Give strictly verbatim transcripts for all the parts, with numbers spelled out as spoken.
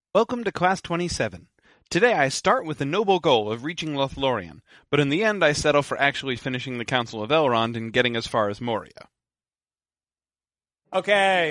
Welcome to Class twenty-seven. Today I start with the noble goal of reaching Lothlorien, but in the end I settle for actually finishing the Council of Elrond and getting as far as Moria. Okay.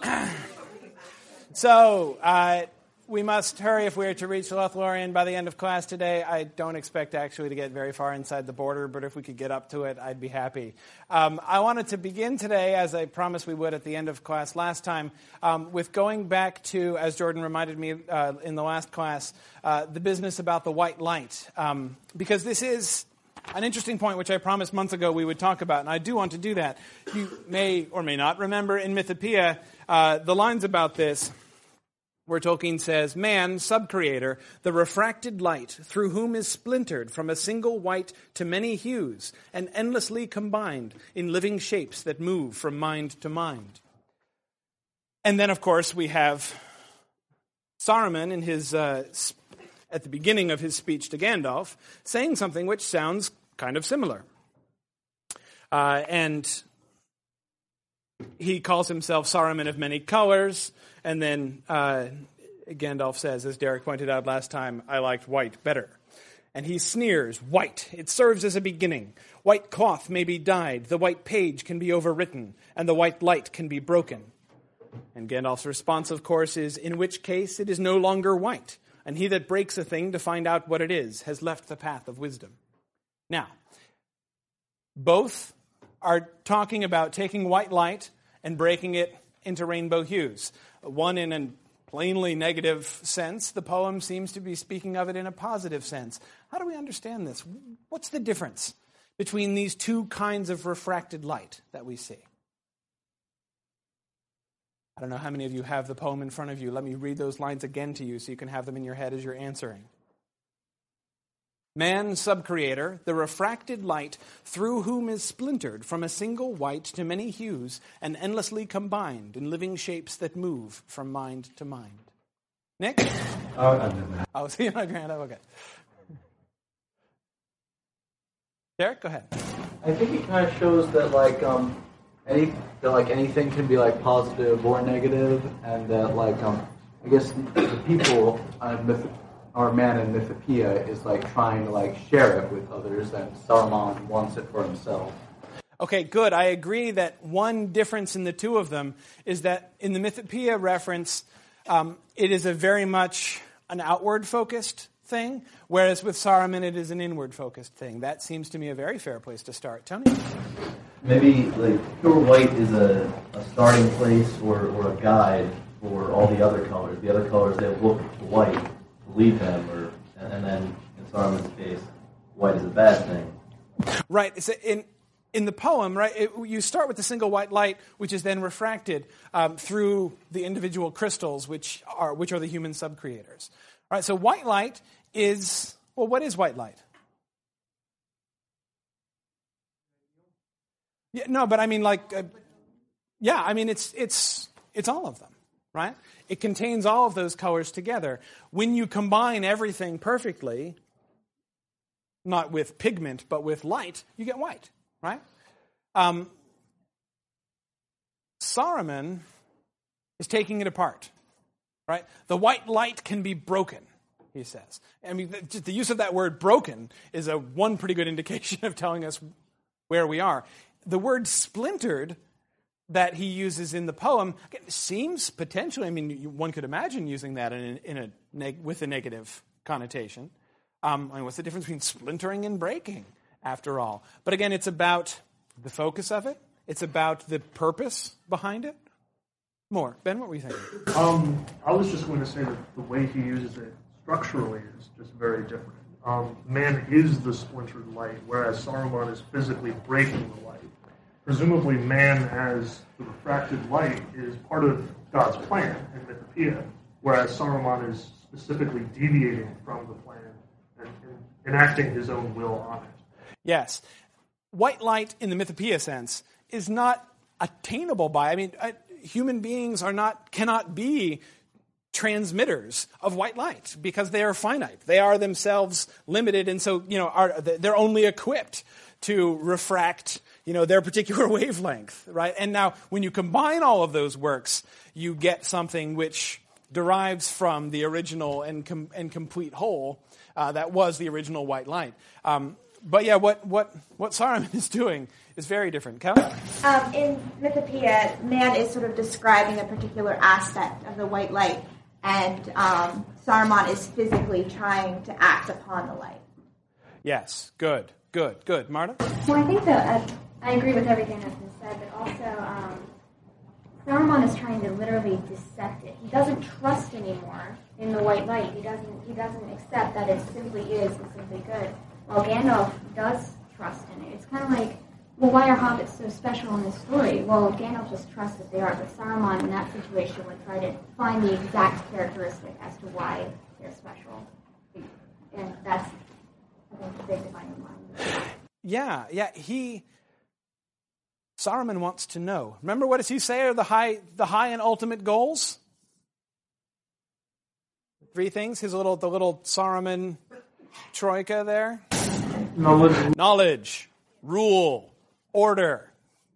so, uh, we must hurry if we are to reach Lothlorien by the end of class today. I don't expect actually to get very far inside the border, but if we could get up to it, I'd be happy. Um, I wanted to begin today, as I promised we would at the end of class last time, um, with going back to, as Jordan reminded me uh, in the last class, uh, the business about the white light. Um, because this is an interesting point which I promised months ago we would talk about, and I do want to do that. You may or may not remember in Mythopoeia uh, the lines about this, where Tolkien says, "Man, subcreator, the refracted light, through whom is splintered from a single white to many hues, and endlessly combined in living shapes that move from mind to mind." And then, of course, we have Saruman in his uh, at the beginning of his speech to Gandalf, saying something which sounds kind of similar. Uh, and he calls himself Saruman of many colors, and then uh, Gandalf says, as Derek pointed out last time, "I liked white better." And he sneers, "White, it serves as a beginning. White cloth may be dyed, the white page can be overwritten, and the white light can be broken." And Gandalf's response, of course, is, "In which case it is no longer white, and he that breaks a thing to find out what it is has left the path of wisdom." Now, both are talking about taking white light and breaking it into rainbow hues. One in a plainly negative sense. The poem seems to be speaking of it in a positive sense. How do we understand this? What's the difference between these two kinds of refracted light that we see? I don't know how many of you have the poem in front of you. Let me read those lines again to you so you can have them in your head as you're answering. "Man, subcreator, the refracted light, through whom is splintered from a single white to many hues, and endlessly combined in living shapes that move from mind to mind." Nick? Oh, oh so you're not your hand up? Okay. Derek, go ahead. I think it kind of shows that like um, any that like anything can be like positive or negative, and that like um, I guess the people on myth. Our man in Mythopoeia is like trying to like share it with others, and Saruman wants it for himself. Okay, good. I agree that one difference in the two of them is that in the Mythopoeia reference, um, it is a very much an outward-focused thing, whereas with Saruman it is an inward-focused thing. That seems to me a very fair place to start. Tony? Maybe like pure white is a, a starting place or, or a guide for all the other colors. The other colors that look to white lead them, or and then in Saruman's case, white is a bad thing. Right. So in in the poem, right, it, you start with the single white light, which is then refracted um, through the individual crystals, which are which are the human subcreators. All right. So white light is well, what is white light? Yeah. No, but I mean, like, uh, yeah. I mean, it's it's it's all of them. Right? It contains all of those colors together. When you combine everything perfectly, not with pigment, but with light, you get white, right? Um, Saruman is taking it apart, right? The white light can be broken, he says. I mean, the, the use of that word broken is a one pretty good indication of telling us where we are. The word splintered that he uses in the poem seems potentially, I mean, one could imagine using that in a, in a neg- with a negative connotation. Um, I mean, what's the difference between splintering and breaking, after all? But again, it's about the focus of it. It's about the purpose behind it. More. Ben, what were you thinking? Um, I was just going to say that the way he uses it structurally is just very different. Um, man is the splintered light, whereas Saruman is physically breaking the light. Presumably, man as the refracted light is part of God's plan in Mythopoeia, whereas Saruman is specifically deviating from the plan and, and enacting his own will on it. Yes. White light, in the Mythopoeia sense, is not attainable by, I mean, uh, human beings are not, cannot be transmitters of white light because they are finite. They are themselves limited, and so, you know, are, they're only equipped to refract, you know, their particular wavelength, right? And now, when you combine all of those works, you get something which derives from the original and com- and complete whole uh, that was the original white light. Um, but yeah, what what what Saruman is doing is very different. Kelly? Um, in Mythopoeia, man is sort of describing a particular aspect of the white light, and um, Saruman is physically trying to act upon the light. Yes, good, good, good. Marta? Well, I think that uh, I agree with everything that's been said, but also um, Saruman is trying to literally dissect it. He doesn't trust anymore in the white light. He doesn't. He doesn't accept that it simply is and simply good. While Gandalf does trust in it. It's kind of like, well, why are hobbits so special in this story? Well, Gandalf just trusts that they are, but Saruman in that situation would try to find the exact characteristic as to why they're special. And that's, I think, the big defining line. Yeah, yeah, he... Saruman wants to know. Remember, what does he say are the high, the high and ultimate goals? Three things. His little, the little Saruman troika there. Knowledge. Knowledge, rule, order.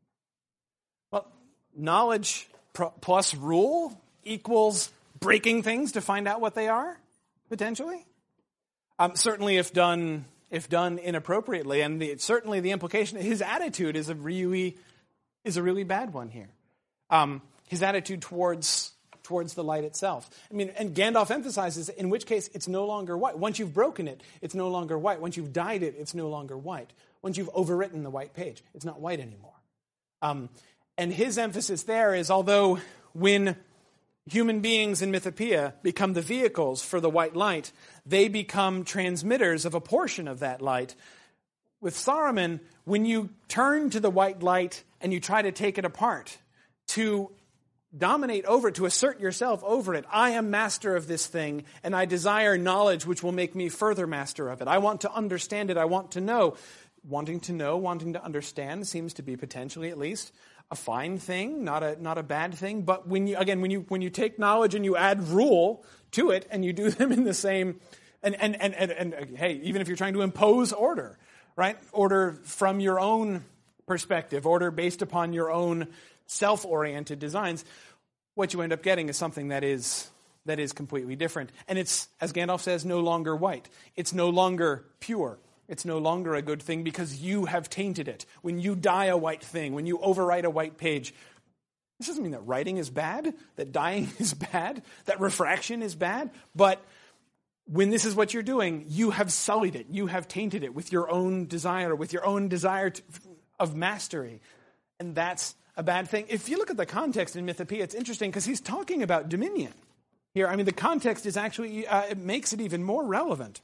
Well, knowledge pr- plus rule equals breaking things to find out what they are, potentially. Um, certainly, if done if done inappropriately, and the, certainly the implication, his attitude is a really is a really bad one here. Um, his attitude towards towards the light itself. I mean, and Gandalf emphasizes, in which case it's no longer white. Once you've broken it, it's no longer white. Once you've dyed it, it's no longer white. Once you've overwritten the white page, it's not white anymore. Um, and his emphasis there is, although when human beings in Mythopoeia become the vehicles for the white light, they become transmitters of a portion of that light. With Saruman, when you turn to the white light and you try to take it apart, to dominate over it, to assert yourself over it. I am master of this thing, and I desire knowledge which will make me further master of it. I want to understand it. I want to know. Wanting to know, wanting to understand seems to be potentially, at least, a fine thing, not a not a bad thing. But when you again, when you when you take knowledge and you add rule to it, and you do them in the same, and and and and, and, and hey, even if you're trying to impose order, right? Order from your own perspective, order based upon your own self-oriented designs, what you end up getting is something that is that is completely different. And it's, as Gandalf says, no longer white. It's no longer pure. It's no longer a good thing because you have tainted it. When you dye a white thing, when you overwrite a white page, this doesn't mean that writing is bad, that dyeing is bad, that refraction is bad, but when this is what you're doing, you have sullied it. You have tainted it with your own desire, with your own desire to, of mastery. And that's a bad thing. If you look at the context in Mythopoeia, it's interesting because he's talking about dominion here. I mean, the context is actually, uh, it makes it even more relevant.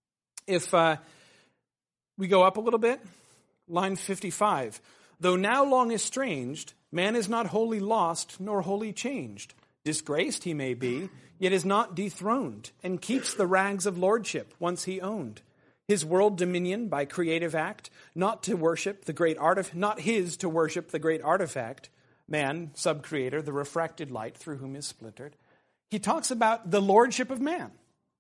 If uh, we go up a little bit, line fifty-five, though now long estranged, man is not wholly lost nor wholly changed. Disgraced he may be, yet is not dethroned, and keeps the rags of lordship once he owned. His world dominion by creative act, not to worship the great artif- not his to worship the great artifact, man, sub-creator, the refracted light through whom is splintered. He talks about the lordship of man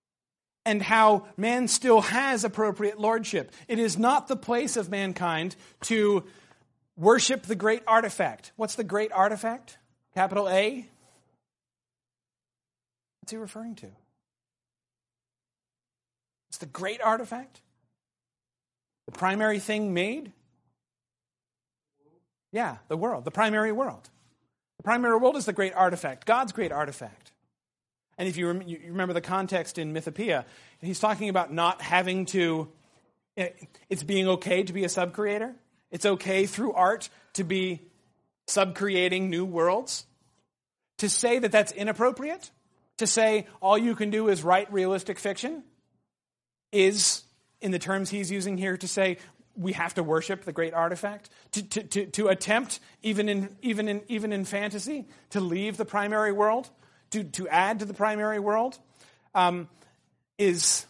and how man still has appropriate lordship. It is not the place of mankind to worship the great artifact. What's the great artifact? Capital A? What's he referring to? It's the great artifact? The primary thing made? Yeah, the world, the primary world. The primary world is the great artifact, God's great artifact. And if you, rem- you remember the context in Mythopoeia, he's talking about not having to, it's being okay to be a sub-creator. It's okay through art to be sub-creating new worlds. To say that that's inappropriate, to say all you can do is write realistic fiction, is, in the terms he's using here, to say we have to worship the great artifact, to, to, to, to attempt, even in even in even in fantasy, to leave the primary world, to, to add to the primary world, um, is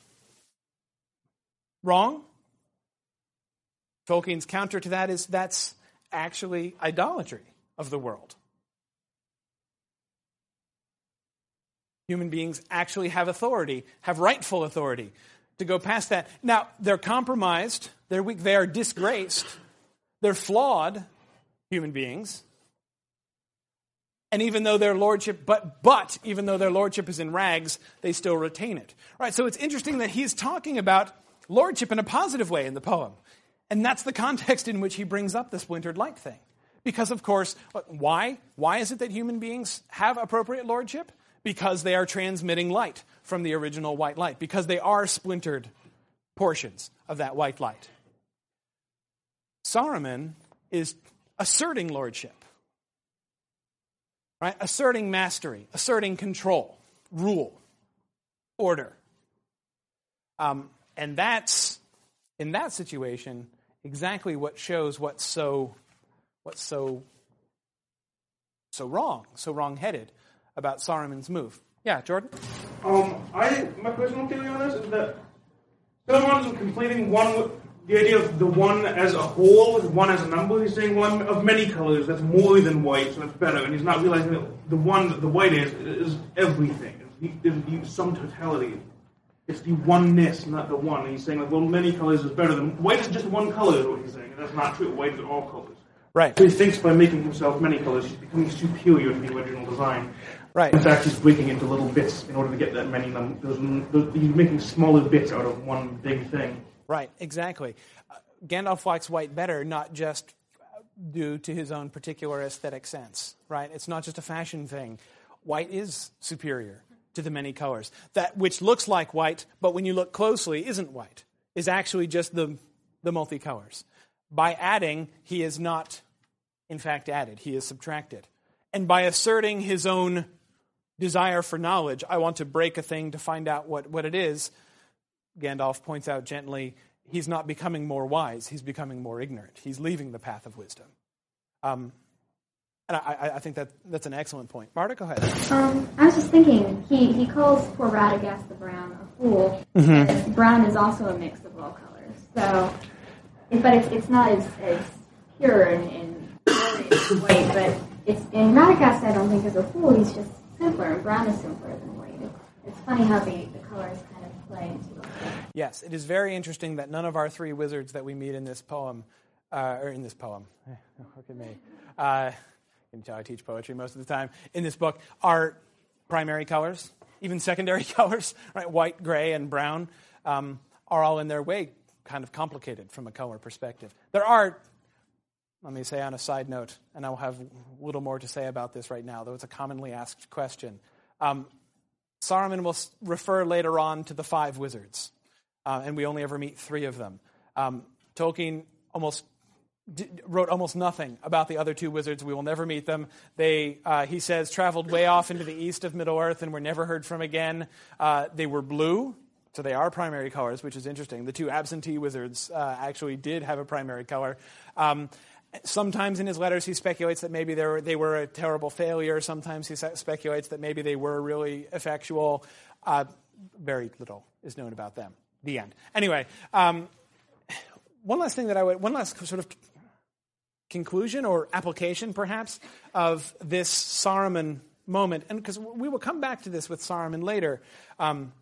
wrong. Tolkien's counter to that is that's actually idolatry of the world. Human beings actually have authority, have rightful authority to go past that. Now, they're compromised, they're weak, they are disgraced, they're flawed human beings. And even though their lordship, but but even though their lordship is in rags, they still retain it. Right? So it's interesting that he's talking about lordship in a positive way in the poem. And that's the context in which he brings up the splintered light thing. Because, of course, why? Why is it that human beings have appropriate lordship? Because they are transmitting light from the original white light. Because they are splintered portions of that white light. Saruman is asserting lordship. Right? Asserting mastery, asserting control, rule, order. Um, and that's, in that situation, exactly what shows what's so, what's so, so wrong, so wrong-headed about Saruman's move. Yeah, Jordan? Um, I my personal theory on this is that Saruman is completing one, the idea of the one as a whole, one as a number. He's saying, well, I'm of many colors, that's more than white, so that's better. And he's not realizing that the one that the white is, is everything. It's the, the, the some totality. It's the oneness, not the one. And he's saying, like, well, many colors is better than... White is just one color, is what he's saying. And that's not true. White is all colors. Right. So he thinks by making himself many colors, he's becoming superior to the original design. Right. In fact, he's breaking into little bits in order to get that many numbers. He's making smaller bits out of one big thing. Right, exactly. Uh, Gandalf likes white better, not just due to his own particular aesthetic sense, right? It's not just a fashion thing. White is superior to the many colors. That which looks like white, but when you look closely isn't white, is actually just the, the multicolors. By adding, he is not, in fact, added. He is subtracted. And by asserting his own desire for knowledge, I want to break a thing to find out what, what it is, Gandalf points out gently, he's not becoming more wise, he's becoming more ignorant. He's leaving the path of wisdom. Um, and I, I think that that's an excellent point. Marta, go ahead. Um, I was just thinking, he, he calls poor Radagast the Brown a fool. Mm-hmm. And brown is also a mix of all colors. So, but it's it's not as, as pure and, and white, but it's in Radagast I don't think is a fool, he's just simpler, and brown is simpler than white. It's, it's funny how the, the colors kind of play into it. Yes, it is very interesting that none of our three wizards that we meet in this poem, uh, or in this poem, look at me, uh, you can tell I teach poetry most of the time, in this book, are primary colors, even secondary colors, right? White, gray, and brown um, are all in their way kind of complicated from a color perspective. There are, let me say on a side note, and I'll have a little more to say about this right now, though it's a commonly asked question. Um, Saruman will s- refer later on to the five wizards, uh, and we only ever meet three of them. Um, Tolkien almost d- wrote almost nothing about the other two wizards. We will never meet them. They, uh, he says, traveled way off into the east of Middle-earth and were never heard from again. Uh, they were blue, so they are primary colors, which is interesting. The two absentee wizards uh, actually did have a primary color. Um, Sometimes in his letters he speculates that maybe they were, they were a terrible failure. Sometimes he speculates that maybe they were really effectual. Uh, very little is known about them. The end. Anyway, um, one last thing that I would, one last sort of conclusion or application perhaps of this Saruman moment, and because we will come back to this with Saruman later, um,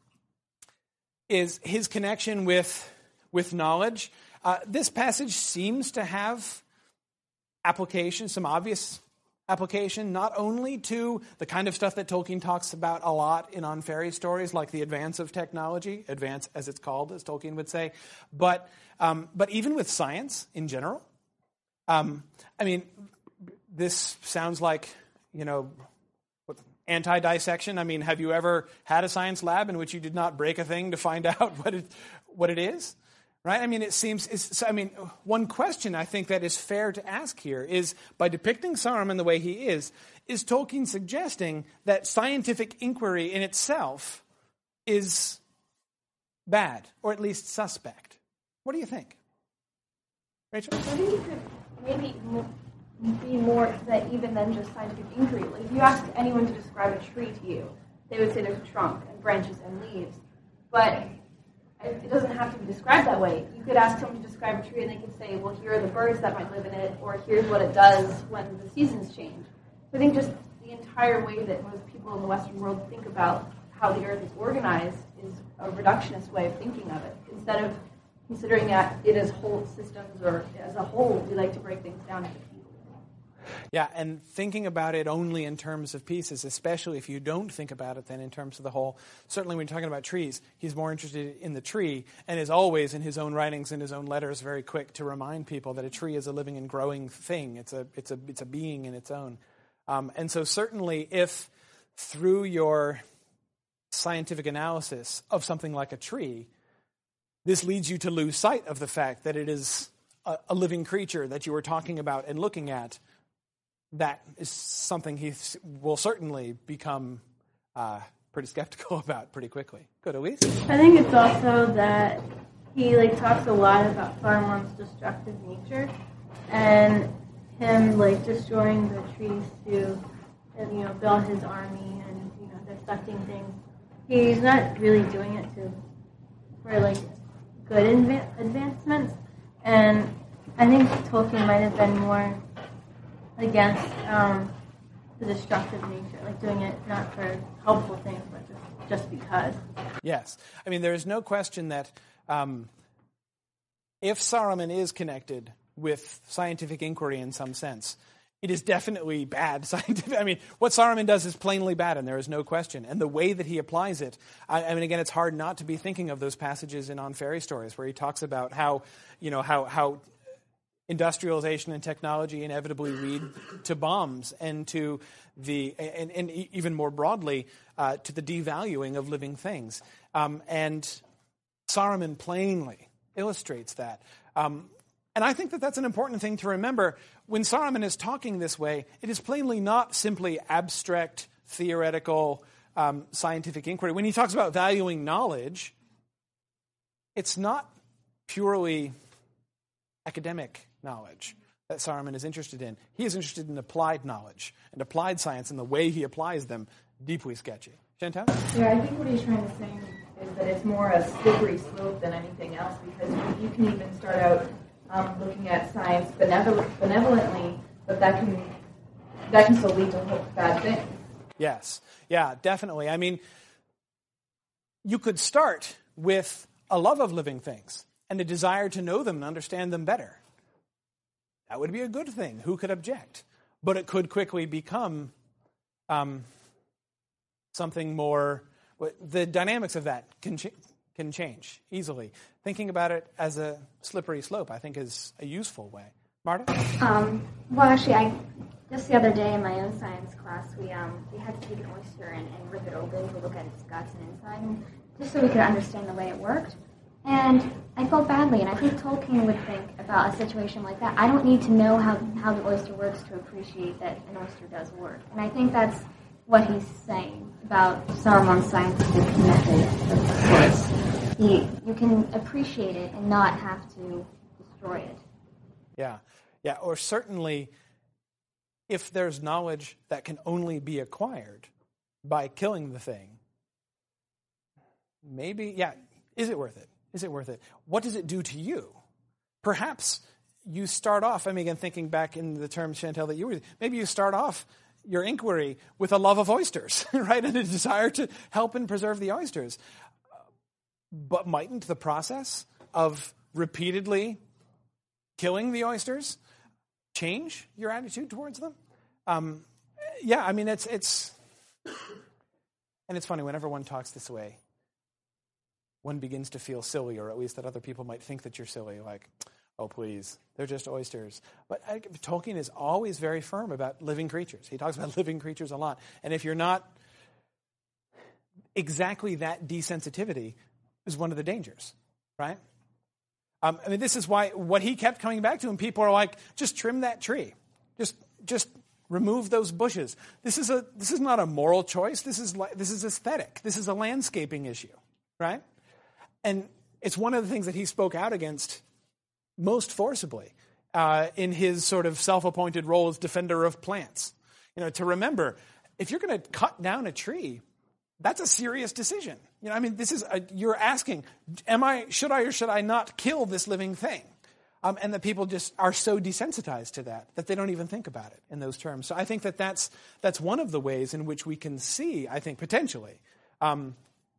is his connection with, with knowledge. Uh, this passage seems to have application, some obvious application, not only to the kind of stuff that Tolkien talks about a lot in On Fairy Stories, like the advance of technology, advance as it's called, as Tolkien would say, but um, but even with science in general. Um, I mean, this sounds like, you know, anti-dissection. I mean, have you ever had a science lab in which you did not break a thing to find out what it what it is? Right? I mean, it seems, it's, I mean, one question I think that is fair to ask here is, by depicting Saruman the way he is, is Tolkien suggesting that scientific inquiry in itself is bad, or at least suspect? What do you think? Rachel? I think you could maybe be more to that even than just scientific inquiry. Like, if you ask anyone to describe a tree to you, they would say there's a trunk and branches and leaves. But it doesn't have to be described that way. You could ask someone to describe a tree and they could say, well, here are the birds that might live in it, or here's what it does when the seasons change. So I think just the entire way that most people in the Western world think about how the Earth is organized is a reductionist way of thinking of it. Instead of considering it as whole systems or as a whole, we like to break things down into pieces. Yeah, and thinking about it only in terms of pieces, especially if you don't think about it then in terms of the whole, certainly when you're talking about trees, he's more interested in the tree and is always in his own writings and his own letters very quick to remind people that a tree is a living and growing thing. It's a it's a it's a being in its own. Um, and so certainly if through your scientific analysis of something like a tree, this leads you to lose sight of the fact that it is a, a living creature that you were talking about and looking at, that is something he will certainly become uh, pretty skeptical about pretty quickly. Good, Elise? I think it's also that he like talks a lot about Saruman's destructive nature and him like destroying the trees to you know build his army and you know dissecting things. He's not really doing it to for like good adva- advancements, and I think Tolkien might have been more against um, the destructive nature, like doing it not for helpful things, but just, just because. Yes. I mean, there is no question that um, if Saruman is connected with scientific inquiry in some sense, it is definitely bad scientific. I mean, what Saruman does is plainly bad, and there is no question. And the way that he applies it, I, I mean, again, it's hard not to be thinking of those passages in On Fairy Stories where he talks about how, you know, how how industrialization and technology inevitably lead to bombs and to the, and, and even more broadly, uh, to the devaluing of living things. Um, and Saruman plainly illustrates that. Um, and I think that that's an important thing to remember. When Saruman is talking this way, it is plainly not simply abstract, theoretical, um, scientific inquiry. When he talks about valuing knowledge, it's not purely academic knowledge that Saruman is interested in. He is interested in applied knowledge and applied science, and the way he applies them, deeply sketchy. Chantal? Yeah, I think what he's trying to say is that it's more a slippery slope than anything else, because you can even start out um, looking at science benevol- benevolently, but that can that can still lead to bad things. Yes. Yeah, definitely. I mean, you could start with a love of living things and a desire to know them and understand them better. That would be a good thing. Who could object? But it could quickly become um, something more. The dynamics of that can ch- can change easily. Thinking about it as a slippery slope, I think, is a useful way. Marta? Um, well, actually, I just the other day in my own science class, we um, we had to take an oyster and, and rip it open to look at its guts and inside, and just so we could understand the way it worked. And I felt badly, and I think Tolkien would think about a situation like that. I don't need to know how, how the oyster works to appreciate that an oyster does work. And I think that's what he's saying about Saruman's scientific method of course. He, you can appreciate it and not have to destroy it. Yeah, yeah, or certainly if there's knowledge that can only be acquired by killing the thing, maybe, yeah, is it worth it? Is it worth it? What does it do to you? Perhaps you start off, I mean, again, thinking back in the terms, Chantal, that you were, maybe you start off your inquiry with a love of oysters, right, and a desire to help and preserve the oysters. But mightn't the process of repeatedly killing the oysters change your attitude towards them? Um, yeah, I mean, it's, it's, and it's funny, whenever one talks this way, one begins to feel silly, or at least that other people might think that you're silly, like, oh, please, they're just oysters. But I, Tolkien is always very firm about living creatures. He talks about living creatures a lot. And if you're not, exactly that desensitivity is one of the dangers, right? Um, I mean, this is why what he kept coming back to, and people are like, just trim that tree. Just just remove those bushes. This is a this is not a moral choice. This is like, this is aesthetic. This is a landscaping issue, right? And it's one of the things that he spoke out against most forcibly uh, in his sort of self-appointed role as defender of plants. You know, to remember, if you're going to cut down a tree, that's a serious decision. You know, I mean, this is a, you're asking, am I should I or should I not kill this living thing? Um, and that people just are so desensitized to that that they don't even think about it in those terms. So I think that that's that's one of the ways in which we can see, I think, potentially. Um,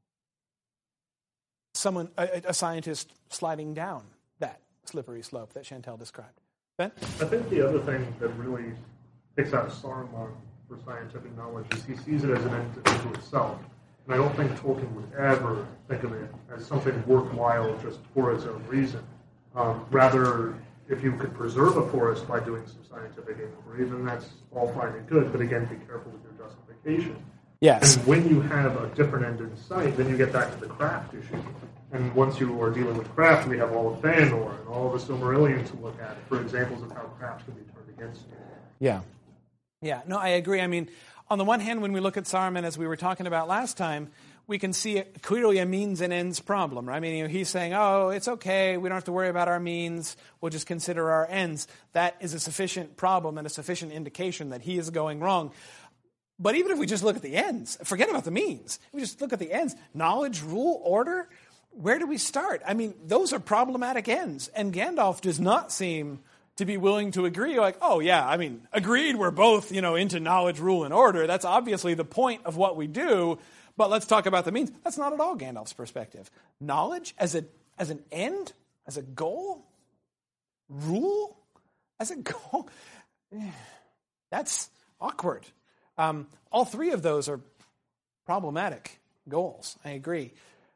Someone, a, a scientist sliding down that slippery slope that Chantal described. Ben? I think the other thing that really takes out Saruman for scientific knowledge is he sees it as an end to itself. And I don't think Tolkien would ever think of it as something worthwhile just for its own reason. Um, rather, if you could preserve a forest by doing some scientific inquiry, then that's all fine and good. But again, be careful with your justification. Yes. And when you have a different end in sight, then you get back to the craft issue. And once you are dealing with craft, we have all of Feanor and all of the Silmarillion to look at for examples of how craft can be turned against you. Yeah. Yeah, no, I agree. I mean, on the one hand, when we look at Saruman, as we were talking about last time, we can see it clearly a means and ends problem, right? I mean, you know, he's saying, oh, it's okay, we don't have to worry about our means, we'll just consider our ends. That is a sufficient problem and a sufficient indication that he is going wrong. But even if we just look at the ends, forget about the means, if we just look at the ends, knowledge, rule, order, where do we start? I mean, those are problematic ends, and Gandalf does not seem to be willing to agree, like, oh yeah, I mean, agreed, we're both, you know, into knowledge, rule, and order. That's obviously the point of what we do, but let's talk about the means. That's not at all Gandalf's perspective. Knowledge as a as an end, as a goal, rule as a goal, that's awkward. Um, all three of those are problematic goals, I agree.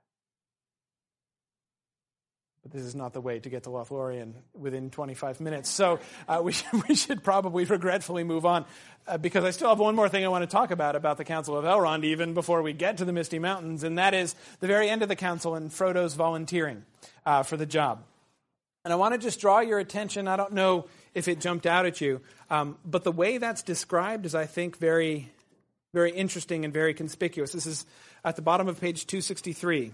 But this is not the way to get to Lothlorien within twenty-five minutes. So uh, we, should, we should probably regretfully move on uh, because I still have one more thing I want to talk about, about the Council of Elrond, even before we get to the Misty Mountains, and that is the very end of the council and Frodo's volunteering uh, for the job. And I want to just draw your attention, I don't know if it jumped out at you, um, but the way that's described is, I think, very, very interesting and very conspicuous. This is at the bottom of page two sixty-three.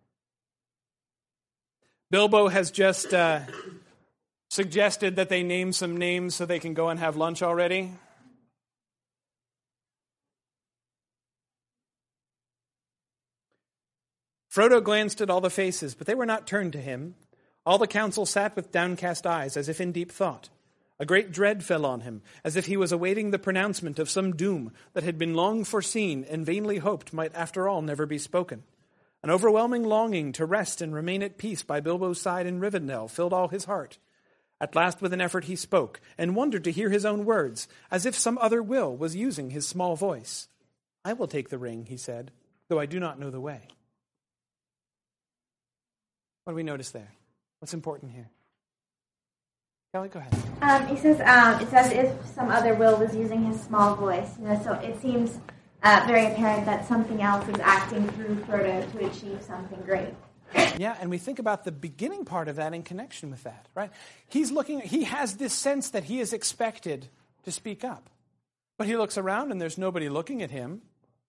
Bilbo has just uh, suggested that they name some names so they can go and have lunch already. Frodo glanced at all the faces, but they were not turned to him. All the council sat with downcast eyes, as if in deep thought. A great dread fell on him, as if he was awaiting the pronouncement of some doom that had been long foreseen and vainly hoped might after all never be spoken. An overwhelming longing to rest and remain at peace by Bilbo's side in Rivendell filled all his heart. At last with an effort he spoke, and wondered to hear his own words, as if some other will was using his small voice. I will take the ring, he said, though I do not know the way. What do we notice there? What's important here? Kelly, go ahead. Um, he says, um, it's as if some other will was using his small voice. You know, so it seems Uh, very apparent that something else is acting through Frodo to achieve something great. Yeah, and we think about the beginning part of that in connection with that, right? He's looking, he has this sense that he is expected to speak up. But he looks around and there's nobody looking at him.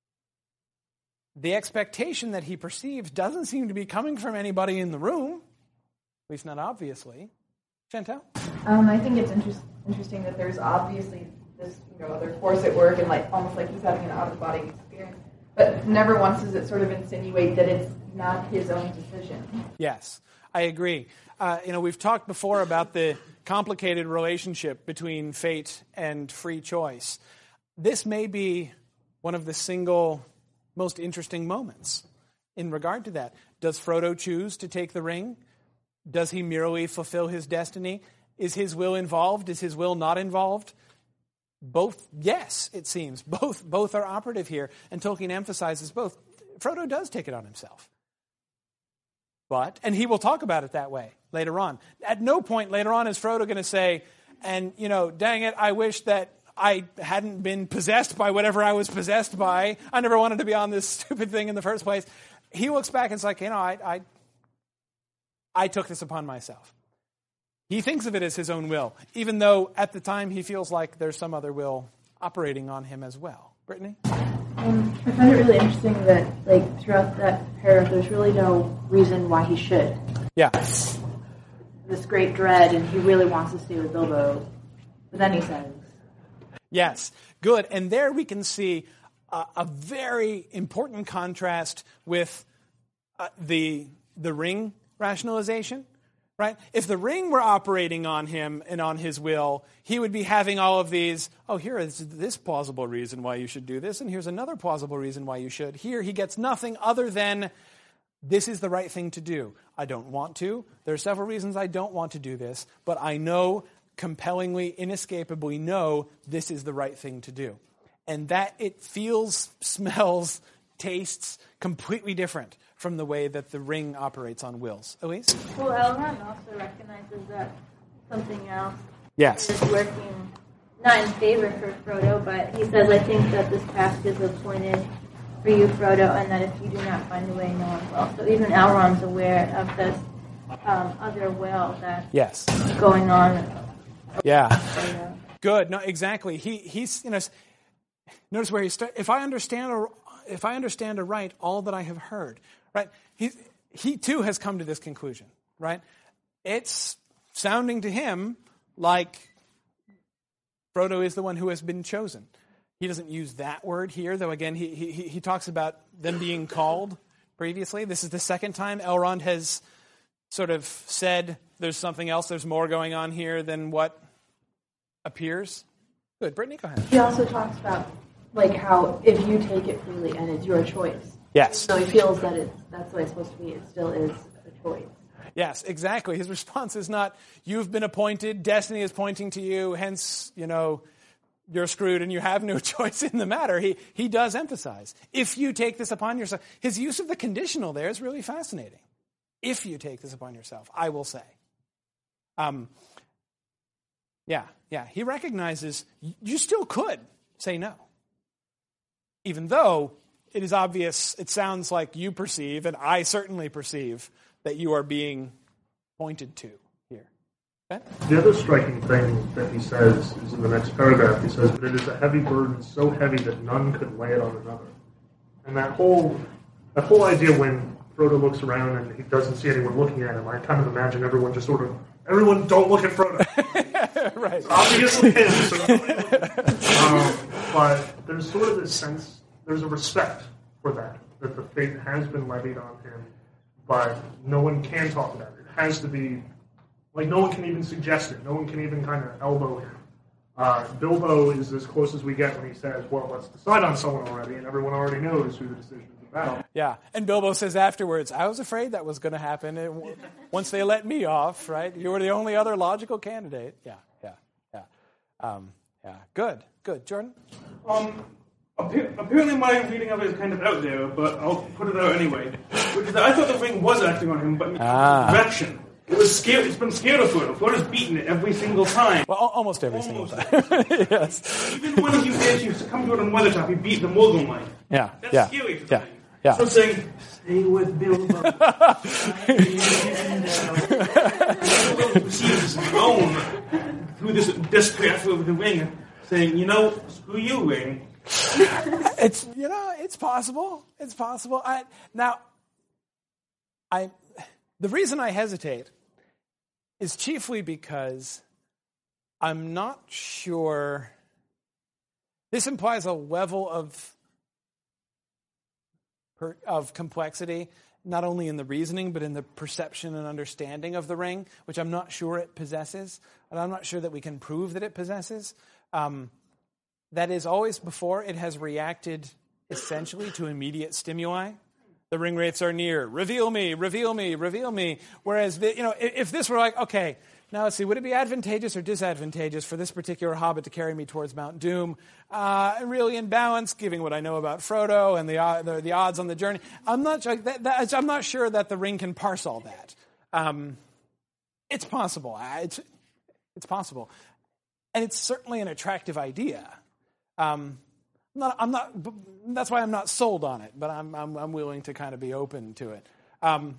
The expectation that he perceives doesn't seem to be coming from anybody in the room, at least not obviously. Chantal? Um, I think it's inter- interesting that there's obviously this, you know, other force at work, and like almost like he's having an out-of-body experience. But never once does it sort of insinuate that it's not his own decision. Yes, I agree. Uh, you know, we've talked before about the complicated relationship between fate and free choice. This may be one of the single most interesting moments in regard to that. Does Frodo choose to take the ring? Does he merely fulfill his destiny? Is his will involved? Is his will not involved? Both, yes, it seems. Both both are operative here, and Tolkien emphasizes both. Frodo does take it on himself. But, and he will talk about it that way later on. At no point later on is Frodo going to say, and, you know, dang it, I wish that I hadn't been possessed by whatever I was possessed by. I never wanted to be on this stupid thing in the first place. He looks back and is like, you know, I, I, I took this upon myself. He thinks of it as his own will, even though at the time he feels like there's some other will operating on him as well. Brittany? Um, I find it really interesting that, like, throughout that paragraph, there's really no reason why he should. Yeah. This great dread, and he really wants to stay with Bilbo. But then he says... Yes, good. And there we can see a, a very important contrast with uh, the the ring rationalization. Right? If the ring were operating on him and on his will, he would be having all of these, oh, here is this plausible reason why you should do this, and here's another plausible reason why you should. Here he gets nothing other than, this is the right thing to do. I don't want to. There are several reasons I don't want to do this, but I know compellingly, inescapably know this is the right thing to do. And that it feels, smells, tastes completely different from the way that the ring operates on wills. Elise? Well, Elrond also recognizes that something else Yes. is working, not in favor for Frodo, but he says, I think that this task is appointed for you, Frodo, and that if you do not find a way, no one will. So even Elrond's aware of this um, other will that's Yes. going on. Yeah. Frodo. Good. No, exactly. He he's you know. Notice where he starts. If I understand, a, if I understand aright all that I have heard, right? He he too has come to this conclusion, right? It's sounding to him like Frodo is the one who has been chosen. He doesn't use that word here, though. Again, he he he talks about them being called previously. This is the second time Elrond has sort of said there's something else. There's more going on here than what appears. Good, Brittany, go ahead. He also talks about like how if you take it freely and it's your choice. Yes. So he feels that it's that's the way it's supposed to be. It still is a choice. Yes, exactly. His response is not, you've been appointed, destiny is pointing to you, hence, you know, you're screwed and you have no choice in the matter. He he does emphasize, if you take this upon yourself. His use of the conditional there is really fascinating. If you take this upon yourself, I will say. Um. Yeah, yeah. He recognizes you still could say no. Even though it is obvious, it sounds like you perceive, and I certainly perceive, that you are being pointed to here. Okay? The other striking thing that he says is in the next paragraph. He says, but it is a heavy burden, so heavy that none could lay it on another. And that whole that whole idea when Frodo looks around and he doesn't see anyone looking at him, I kind of imagine everyone just sort of, everyone don't look at Frodo. Right. It's obviously him. So um, but there's sort of this sense, there's a respect for that, that the fate has been levied on him, but no one can talk about it. It has to be, like no one can even suggest it. No one can even kind of elbow him. Uh, Bilbo is as close as we get when he says, well, let's decide on someone already, and everyone already knows who the decision is about. Yeah, and Bilbo says afterwards, I was afraid that was going to happen. It, once they let me off, right? You were the only other logical candidate. Yeah, yeah, yeah. Um, yeah, good, good. Jordan? Um, appa- apparently my reading of it is kind of out there, but I'll put it out anyway. Which is that I thought the ring was acting on him, but in Ah. direction. It was scared. It's been scared of Frodo. Frodo's beaten it every single time. Well, al- almost every Almost. single time. Yes. Even when he managed to come to it on Weathertop, he beat the Morgan line. Yeah, That's yeah, scary to yeah, me. yeah. So saying, stay with Bilbo. Bilbo perceives his own through this desperate effort of the ring, saying, you know, screw you, ring. It's you know, it's possible. It's possible. I now I the reason I hesitate is chiefly because I'm not sure this implies a level of per, of complexity, not only in the reasoning, but in the perception and understanding of the ring, which I'm not sure it possesses, and I'm not sure that we can prove that it possesses. Um, That is, always before it has reacted essentially to immediate stimuli. The ring wraiths are near. Reveal me, reveal me, reveal me. Whereas, the, you know, if, if this were like, okay, now let's see, would it be advantageous or disadvantageous for this particular hobbit to carry me towards Mount Doom? Uh, really in balance, given what I know about Frodo and the uh, the, the odds on the journey. I'm not that, that, I'm not sure that the ring can parse all that. Um, it's possible. It's it's possible, and it's certainly an attractive idea. Um, I'm not, I'm not, that's why I'm not sold on it, but I'm, I'm, I'm willing to kind of be open to it. Um,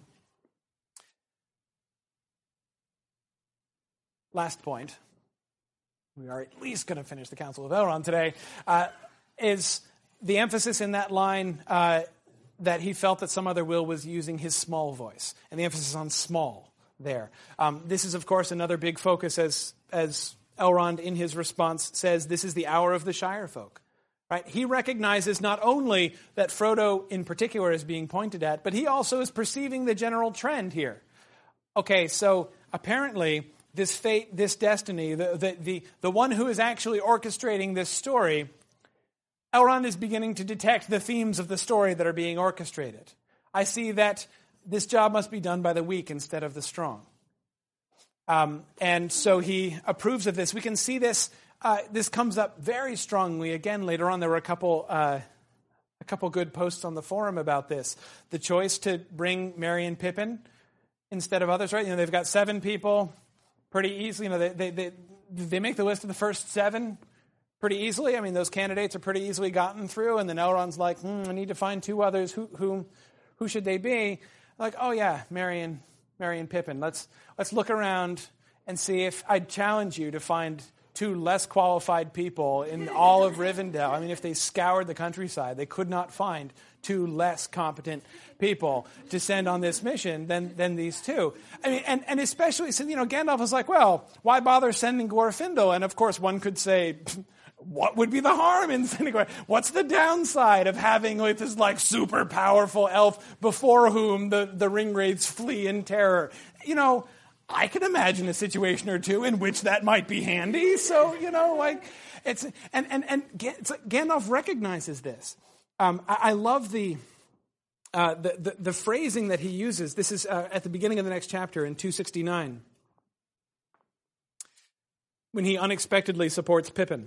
last point, we are at least going to finish the Council of Elrond today, uh, is the emphasis in that line uh, that he felt that some other will was using his small voice, and the emphasis on small there. Um, this is, of course, another big focus as as Elrond, in his response, says this is the hour of the Shire folk. Right? He recognizes not only that Frodo in particular is being pointed at, but he also is perceiving the general trend here. Okay, so apparently this fate, this destiny, the, the, the, the one who is actually orchestrating this story, Elrond is beginning to detect the themes of the story that are being orchestrated. I see that this job must be done by the weak instead of the strong. Um, and so he approves of this. We can see this. Uh, this comes up very strongly again later on. There were a couple, uh, a couple good posts on the forum about this. The choice to bring Merry and Pippin instead of others, right? You know, they've got seven people pretty easily. You know, they they they, they make the list of the first seven pretty easily. I mean, those candidates are pretty easily gotten through. And then Elrond's like, hmm, I need to find two others. Who who who should they be? Like, oh yeah, Merry and Merry and Pippin. Let's let's look around and see if I'd challenge you to find two less qualified people in all of Rivendell. I mean, if they scoured the countryside, they could not find two less competent people to send on this mission than than these two. I mean, and, and especially since, you know, Gandalf was like, well, why bother sending Glorfindel? And of course, one could say, what would be the harm in sending Glorfindel? What's the downside of having like, this like super powerful elf before whom the, the Ringwraiths flee in terror? You know, I can imagine a situation or two in which that might be handy. So, you know, like, it's, and, and, and it's like Gandalf recognizes this. Um, I, I love the, uh, the, the, the phrasing that he uses. This is uh, at the beginning of the next chapter in two sixty-nine, when he unexpectedly supports Pippin.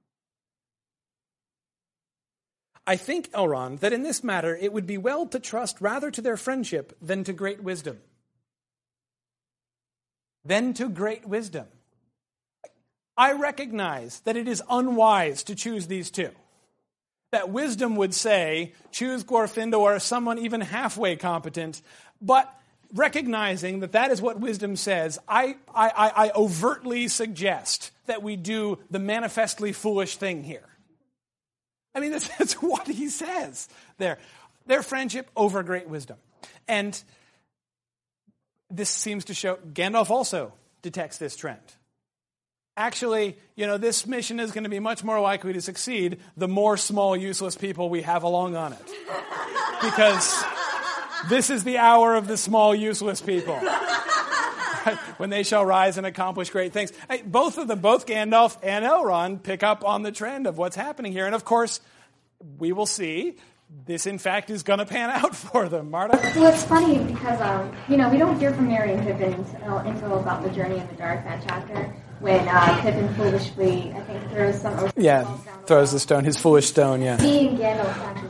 I think, Elrond, that in this matter it would be well to trust rather to their friendship than to great wisdom. Then to great wisdom. I recognize that it is unwise to choose these two. That wisdom would say, choose Glorfindel or someone even halfway competent, but recognizing that that is what wisdom says, I, I, I overtly suggest that we do the manifestly foolish thing here. I mean, that's, that's what he says there. Their friendship over great wisdom. And this seems to show Gandalf also detects this trend. Actually, you know, this mission is going to be much more likely to succeed the more small, useless people we have along on it. Because this is the hour of the small, useless people. Right? When they shall rise and accomplish great things. Hey, both of them, both Gandalf and Elrond, pick up on the trend of what's happening here. And of course, we will see this, in fact, is going to pan out for them. Marta? Well, it's funny because, um, you know, we don't hear from Merry and Pippin until, until about the Journey in the Dark, that chapter, when uh, Pippin foolishly, I think, throws some... Yeah, throws the stone, his foolish stone, yeah. Seeing Gandalf actually,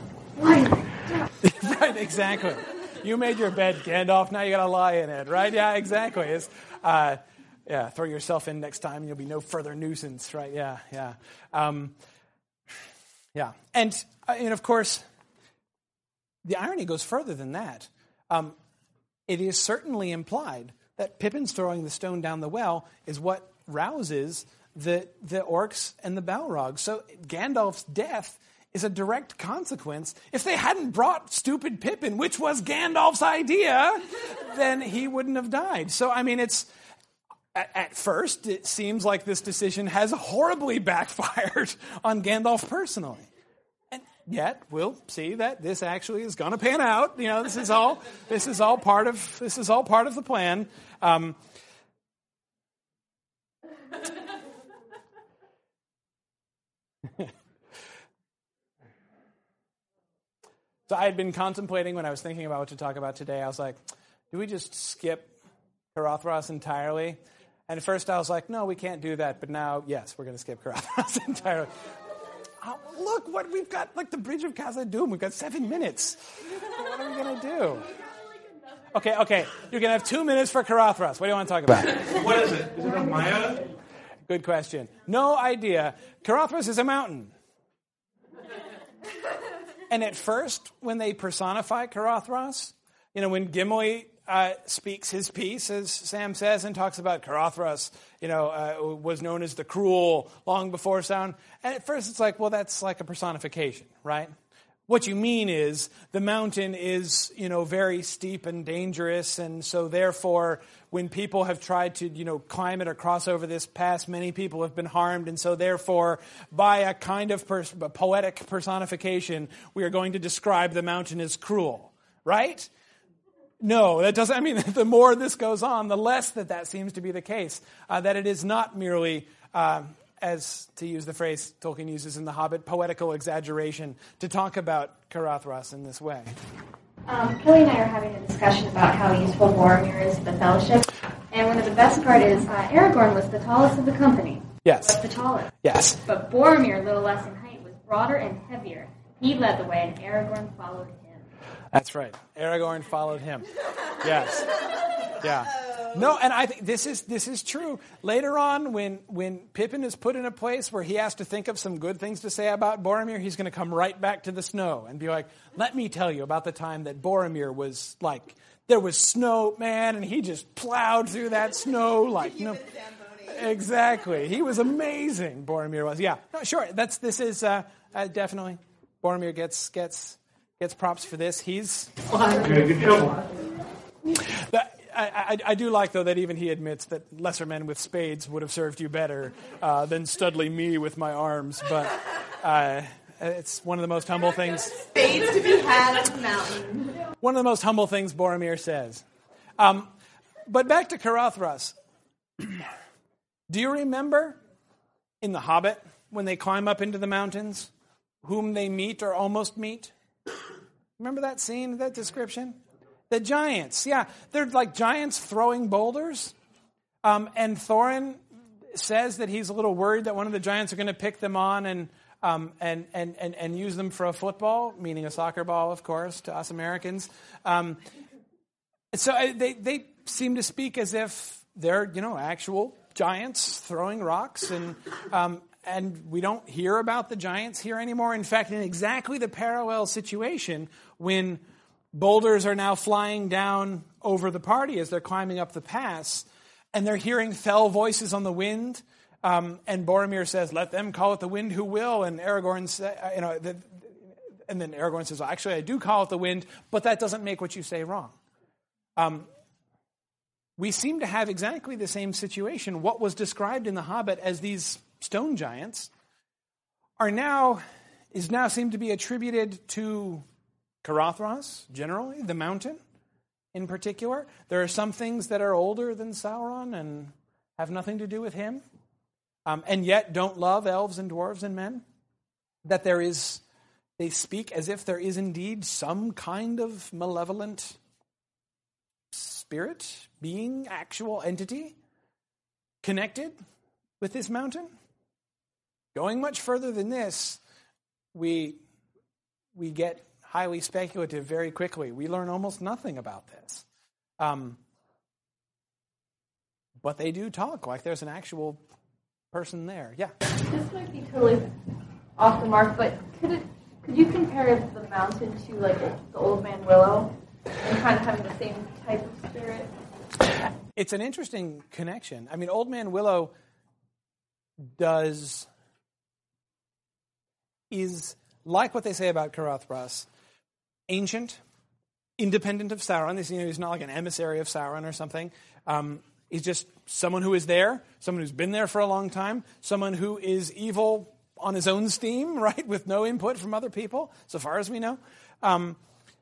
what? Right, exactly. You made your bed, Gandalf, now you got to lie in it, right? Yeah, exactly. It's, uh, yeah, throw yourself in next time and you'll be no further nuisance, right? Yeah, yeah. Um, yeah, and, uh, and of course... The irony goes further than that. Um, it is certainly implied that Pippin's throwing the stone down the well is what rouses the, the orcs and the Balrogs. So Gandalf's death is a direct consequence. If they hadn't brought stupid Pippin, which was Gandalf's idea, then he wouldn't have died. So, I mean, it's... At, at first, it seems like this decision has horribly backfired on Gandalf personally. Yet we'll see that this actually is going to pan out. You know, this is all this is all part of this is all part of the plan. Um, so I had been contemplating when I was thinking about what to talk about today. I was like, do we just skip Caradhras entirely? And at first I was like, no, we can't do that. But now, yes, we're going to skip Caradhras entirely. Oh, look what we've got, like the Bridge of Khazad-dûm. We've got seven minutes. What are we going to do? Okay, okay. You're going to have two minutes for Caradhras. What do you want to talk about? What is it? Is it a Maya? Good question. No idea. Caradhras is a mountain. And at first, when they personify Caradhras, you know, when Gimli uh, speaks his piece, as Sam says, and talks about Caradhras, you know, uh, was known as the Cruel long before Sauron. And at first it's like, well, that's like a personification, right? What you mean is the mountain is, you know, very steep and dangerous, and so therefore when people have tried to, you know, climb it or cross over this pass, many people have been harmed, and so therefore by a kind of pers- a poetic personification, we are going to describe the mountain as cruel, right? No, that doesn't. I mean, the more this goes on, the less that that seems to be the case. Uh, that it is not merely, uh, as to use the phrase Tolkien uses in The Hobbit, poetical exaggeration to talk about Caradhras in this way. Um, Kelly and I are having a discussion about how useful Boromir is to the Fellowship. And one of the best part is uh, Aragorn was the tallest of the company. Yes. Was the tallest. Yes. But Boromir, a little less in height, was broader and heavier. He led the way, and Aragorn followed him. That's right. Aragorn followed him. Yes. Yeah. No, and I think this is this is true. Later on, when when Pippin is put in a place where he has to think of some good things to say about Boromir, he's going to come right back to the snow and be like, "Let me tell you about the time that Boromir was like, there was snow, man, and he just plowed through that snow like no." Exactly. He was amazing. Boromir was. Yeah. No, sure. That's this is uh, uh, definitely Boromir gets gets gets props for this. He's. Okay, good job. That, I, I, I do like, though, that even he admits that lesser men with spades would have served you better uh, than studly me with my arms. But uh, it's one of the most humble things. Spades to be had on the mountain. One of the most humble things Boromir says. Um, but back to Caradhras. Do you remember in The Hobbit when they climb up into the mountains, whom they meet or almost meet? Remember that scene, that description? The giants, yeah. They're like giants throwing boulders. Um, and Thorin says that he's a little worried that one of the giants are going to pick them on and, um, and, and, and, and use them for a football, meaning a soccer ball, of course, to us Americans. Um, so they, they seem to speak as if they're, you know, actual giants throwing rocks. And, um, and we don't hear about the giants here anymore. In fact, in exactly the parallel situation when boulders are now flying down over the party as they're climbing up the pass, and they're hearing fell voices on the wind. Um, and Boromir says, "Let them call it the wind who will." And Aragorn says, you know, the, and then Aragorn says, well, "Actually, I do call it the wind, but that doesn't make what you say wrong." Um, we seem to have exactly the same situation. What was described in The Hobbit as these stone giants are now is now seem to be attributed to Caradhras, generally, the mountain in particular. There are some things that are older than Sauron and have nothing to do with him, um, and yet don't love elves and dwarves and men. That there is, they speak as if there is indeed some kind of malevolent spirit, being, actual entity connected with this mountain. Going much further than this, we we get highly speculative very quickly. We learn almost nothing about this. Um, but they do talk like there's an actual person there. Yeah? This might be totally off the mark, but could it, could you compare the mountain to like the Old Man Willow and kind of having the same type of spirit? It's an interesting connection. I mean, Old Man Willow does is like what they say about Caradhras, ancient, independent of Sauron. This, you know, he's not like an emissary of Sauron or something. Um, he's just someone who is there, someone who's been there for a long time, someone who is evil on his own steam, right, with no input from other people, so far as we know. Um,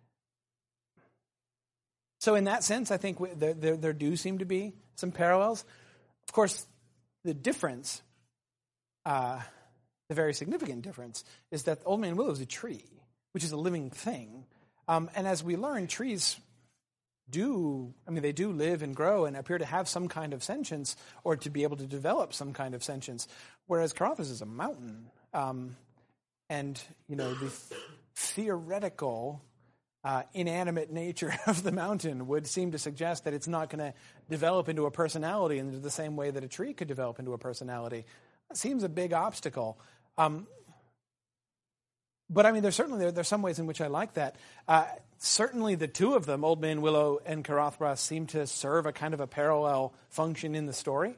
so in that sense, I think we, there, there, there do seem to be some parallels. Of course, the difference, uh, the very significant difference, is that Old Man Willow is a tree, which is a living thing. Um, and as we learn, trees do, I mean, they do live and grow and appear to have some kind of sentience or to be able to develop some kind of sentience, whereas Caradhras is a mountain. Um, and, you know, the th- theoretical uh, inanimate nature of the mountain would seem to suggest that it's not going to develop into a personality in the same way that a tree could develop into a personality. That seems a big obstacle. Um, But, I mean, there's certainly there, there's some ways in which I like that. Uh, certainly the two of them, Old Man Willow and Caradhras, seem to serve a kind of a parallel function in the story.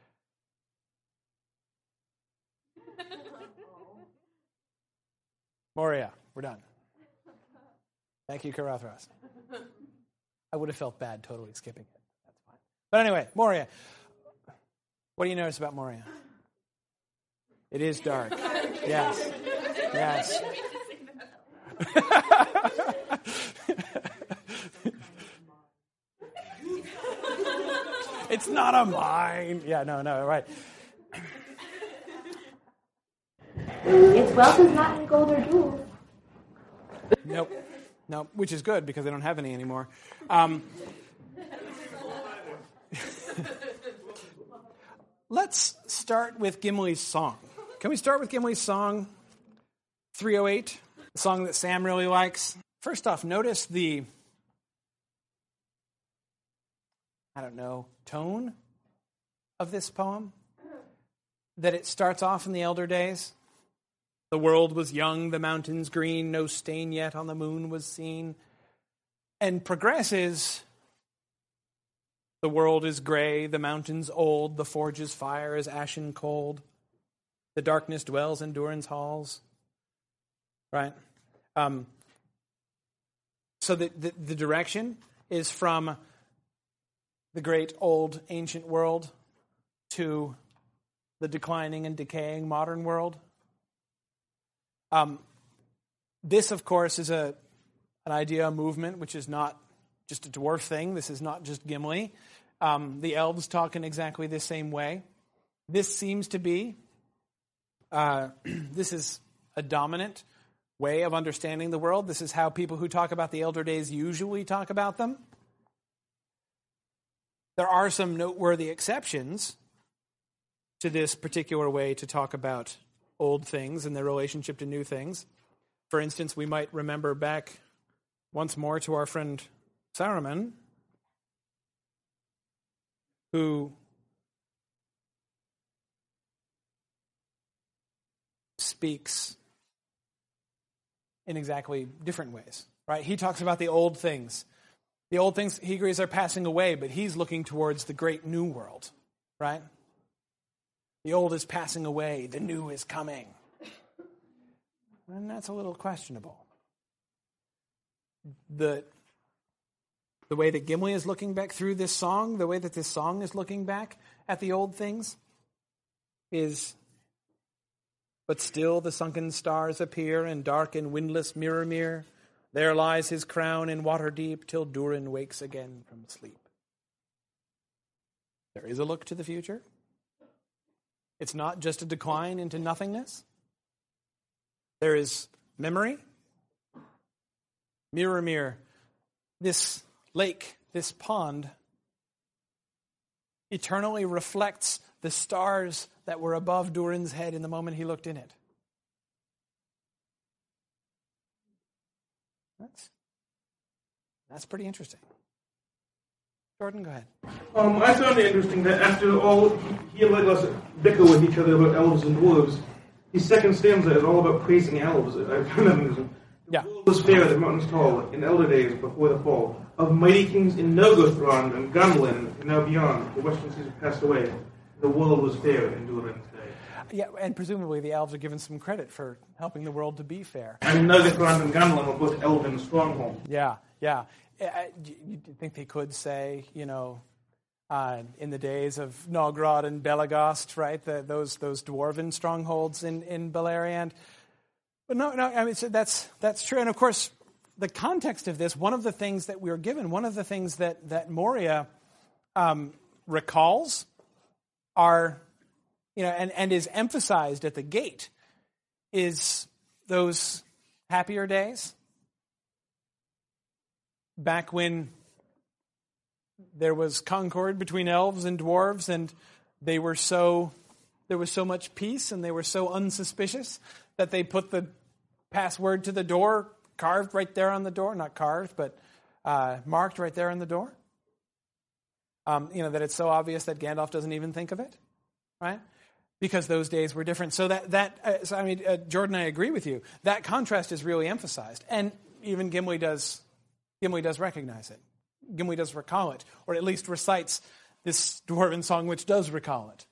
Moria, we're done. Thank you, Caradhras. I would have felt bad totally skipping it. That's fine. But anyway, Moria. What do you notice about Moria? It is dark. Yes. Yes. It's not a mine. Yeah, no, no, right. Its wealth is not in gold or jewels. Nope. Nope, which is good because they don't have any anymore. Um, Let's start with Gimli's song. Can we start with Gimli's song three oh eight, the song that Sam really likes? First off, notice the, I don't know, tone of this poem. That it starts off in the elder days. The world was young, the mountains green, no stain yet on the moon was seen. And progresses, the world is gray, the mountains old, the forge's fire is ashen cold. The darkness dwells in Durin's halls. Right? Um, so the, the, the direction is from the great old ancient world to the declining and decaying modern world. Um, this, of course, is a an idea, a movement, which is not just a dwarf thing. This is not just Gimli. Um, the elves talk in exactly the same way. This seems to be, uh, this is a dominant way of understanding the world. This is how people who talk about the elder days usually talk about them. There are some noteworthy exceptions to this particular way to talk about old things and their relationship to new things. For instance, we might remember back once more to our friend Saruman, who speaks in exactly different ways, right? He talks about the old things. The old things, he agrees, are passing away, but he's looking towards the great new world, right? The old is passing away, the new is coming. And that's a little questionable. The, the way that Gimli is looking back through this song, the way that this song is looking back at the old things, is, but still the sunken stars appear, and dark and windless Mirrormere, there lies his crown in water deep, till Durin wakes again from sleep. There is a look to the future. It's not just a decline into nothingness. There is memory. Mirrormere, this lake, this pond, eternally reflects the stars that were above Durin's head in the moment he looked in it. That's, that's pretty interesting. Jordan, go ahead. Um, I found it interesting that after all, he and Legolas bicker with each other about elves and dwarves. His second stanza is all about praising elves. I found that interesting. The yeah. world was fair, the mountains tall, in elder days before the fall, of mighty kings in Nogothron and Gunlin, and now beyond. The western seas have passed away. The world was fair in Durin's day. Yeah, and presumably the elves are given some credit for helping the world to be fair. And Nogothron and Gunlin were both elven strongholds. Yeah, yeah. You think they could say, you know, uh, in the days of Nogrod and Belagost, right? The, those those dwarven strongholds in in Beleriand. But no, no. I mean, so that's that's true. And of course, the context of this, one of the things that we were given, one of the things that that Moria um, recalls, are, you know, and and is emphasized at the gate, is those happier days. Back when there was concord between elves and dwarves, and they were so there was so much peace, and they were so unsuspicious that they put the password to the door carved right there on the door, not carved, but uh, marked right there on the door. Um, you know, that it's so obvious that Gandalf doesn't even think of it, right? Because those days were different. So that that uh, so, I mean, uh, Jordan, I agree with you. That contrast is really emphasized, and even Gimli does. Gimli does recognize it. Gimli does recall it, or at least recites this dwarven song which does recall it.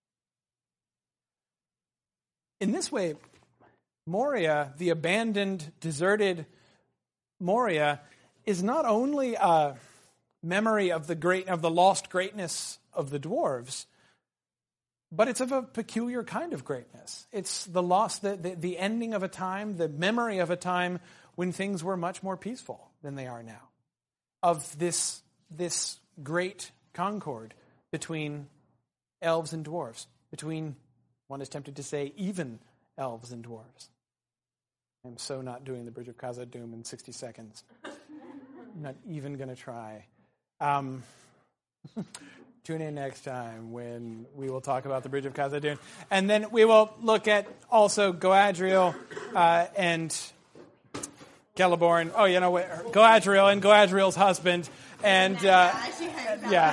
In this way, Moria, the abandoned, deserted Moria, is not only a memory of the great of the lost greatness of the dwarves, but it's of a peculiar kind of greatness. It's the loss, the, the, the ending of a time, the memory of a time when things were much more peaceful than they are now, of this, this great concord between elves and dwarves, between, one is tempted to say, even elves and dwarves. I'm so not doing the Bridge of Khazad-dûm in sixty seconds. I'm not even going to try. Um, Tune in next time when we will talk about the Bridge of Khazad-dûm. And then we will look at also Galadriel uh, and Celeborn. Oh, you know what? Galadriel and Galadriel's husband. And, uh, yeah.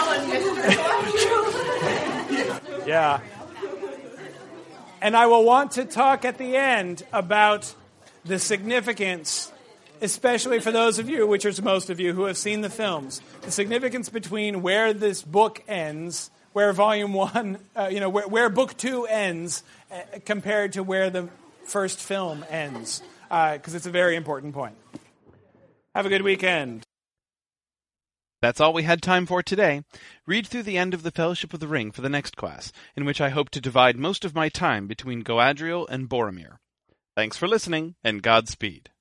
Yeah. And I will want to talk at the end about the significance, especially for those of you, which is most of you, who have seen the films, the significance between where this book ends, where volume one, uh, you know, where, where book two ends, uh, compared to where the first film ends, because uh, it's a very important point. Have a good weekend. That's all we had time for today. Read through the end of the Fellowship of the Ring for the next class, in which I hope to divide most of my time between Galadriel and Boromir. Thanks for listening, and Godspeed.